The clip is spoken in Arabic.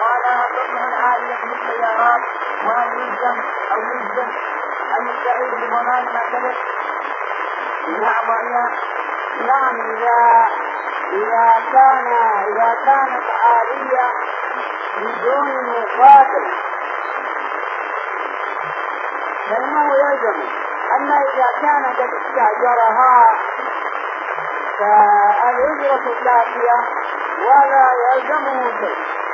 ولا تطلع العالية من السيارات وهل يلزم أو يلزم أن يستعيد بضمان ما سبق؟ نعم إذا كانت عالية بدون مقابل فإنه يلزم. أما إذا كان قد استأجرها فالأجرة كافية ولا يلزمه شيء.